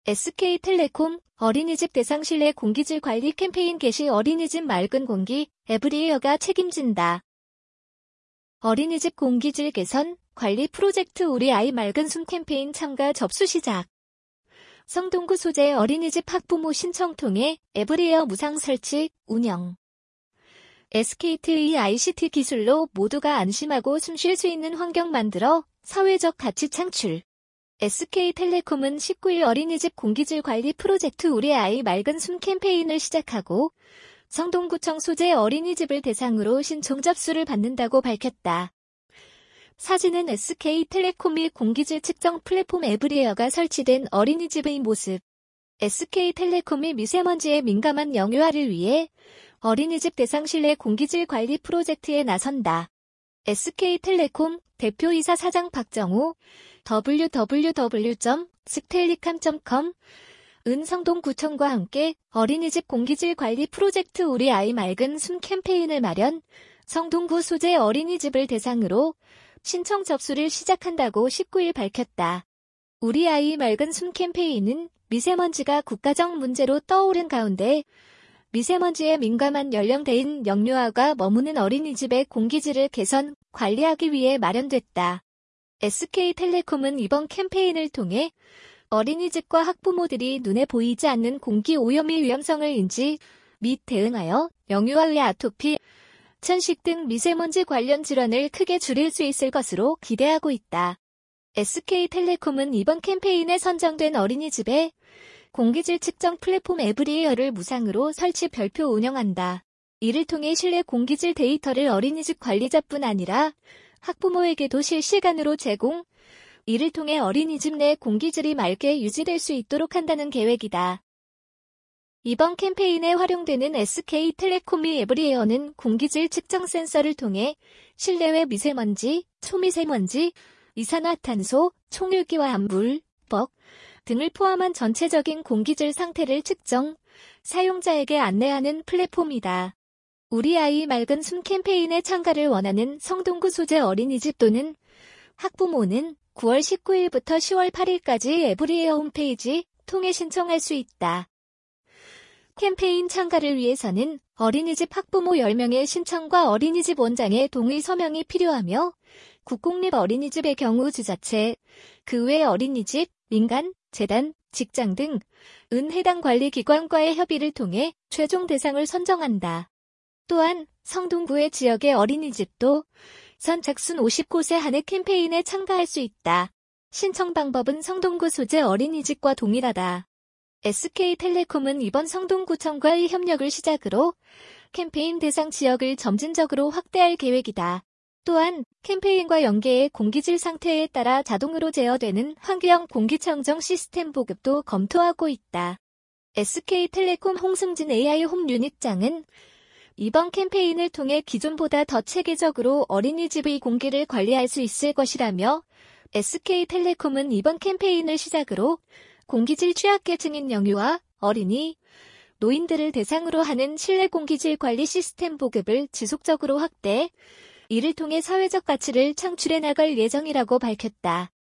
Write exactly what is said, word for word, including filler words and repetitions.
에스케이텔레콤 어린이집 대상 실내 공기질 관리 캠페인 개시. 어린이집 맑은 공기 에브리웨어가 책임진다. 어린이집 공기질 개선 관리 프로젝트 우리 아이 맑은 숨 캠페인 참가 접수 시작. 성동구 소재 어린이집 학부모 신청 통해 에브리웨어 무상 설치, 운영. 에스케이트의 아이씨티 기술로 모두가 안심하고 숨 쉴 수 있는 환경 만들어 사회적 가치 창출. 에스케이텔레콤은 십구 일 어린이집 공기질 관리 프로젝트 우리 아이 맑은 숨 캠페인을 시작하고 성동구청 소재 어린이집을 대상으로 신청 접수를 받는다고 밝혔다. 사진은 에스케이텔레콤이 공기질 측정 플랫폼 에브리웨어가 설치된 어린이집의 모습. 에스케이텔레콤이 미세먼지에 민감한 영유아를 위해 어린이집 대상 실내 공기질 관리 프로젝트에 나선다. 에스케이텔레콤 대표이사 사장 박정우 더블유 더블유 더블유 점 스텔리캄 점 컴 은 성동구청과 함께 어린이집 공기질 관리 프로젝트 우리 아이 맑은 숨 캠페인을 마련, 성동구 소재 어린이집을 대상으로 신청 접수를 시작한다고 십구 일 밝혔다. 우리 아이 맑은 숨 캠페인은 미세먼지가 국가적 문제로 떠오른 가운데 미세먼지에 민감한 연령대인 영유아가 머무는 어린이집의 공기질을 개선, 관리하기 위해 마련됐다. 에스케이텔레콤은 이번 캠페인을 통해 어린이집과 학부모들이 눈에 보이지 않는 공기 오염의 위험성을 인지 및 대응하여 영유아의 아토피, 천식 등 미세먼지 관련 질환을 크게 줄일 수 있을 것으로 기대하고 있다. 에스케이텔레콤은 이번 캠페인에 선정된 어린이집에 공기질 측정 플랫폼 에브리웨어를 무상으로 설치 별표 운영한다. 이를 통해 실내 공기질 데이터를 어린이집 관리자뿐 아니라 학부모에게도 실시간으로 제공, 이를 통해 어린이집 내 공기질이 맑게 유지될 수 있도록 한다는 계획이다. 이번 캠페인에 활용되는 에스케이텔레콤의 에브리웨어는 공기질 측정 센서를 통해 실내외 미세먼지, 초미세먼지, 이산화탄소, 총유기와 암물, 뻑 등을 포함한 전체적인 공기질 상태를 측정, 사용자에게 안내하는 플랫폼이다. 우리 아이 맑은 숨 캠페인에 참가를 원하는 성동구 소재 어린이집 또는 학부모는 구월 십구일부터 시월 팔일까지 에브리웨어 홈페이지 통해 신청할 수 있다. 캠페인 참가를 위해서는 어린이집 학부모 열 명의 신청과 어린이집 원장의 동의 서명이 필요하며 국공립 어린이집의 경우 지자체, 그 외 어린이집, 민간, 재단, 직장 등은 해당 관리기관과의 협의를 통해 최종 대상을 선정한다. 또한 성동구의 지역의 어린이집도 선착순 오십 곳에 한해 캠페인에 참가할 수 있다. 신청 방법은 성동구 소재 어린이집과 동일하다. 에스케이텔레콤은 이번 성동구청과의 협력을 시작으로 캠페인 대상 지역을 점진적으로 확대할 계획이다. 또한 캠페인과 연계해 공기질 상태에 따라 자동으로 제어되는 환경 공기청정 시스템 보급도 검토하고 있다. 에스케이텔레콤 홍승진 에이아이 홈 유닛장은 이번 캠페인을 통해 기존보다 더 체계적으로 어린이집의 공기를 관리할 수 있을 것이라며 에스케이텔레콤은 이번 캠페인을 시작으로 공기질 취약계층인 영유아, 어린이, 노인들을 대상으로 하는 실내 공기질 관리 시스템 보급을 지속적으로 확대, 이를 통해 사회적 가치를 창출해 나갈 예정이라고 밝혔다.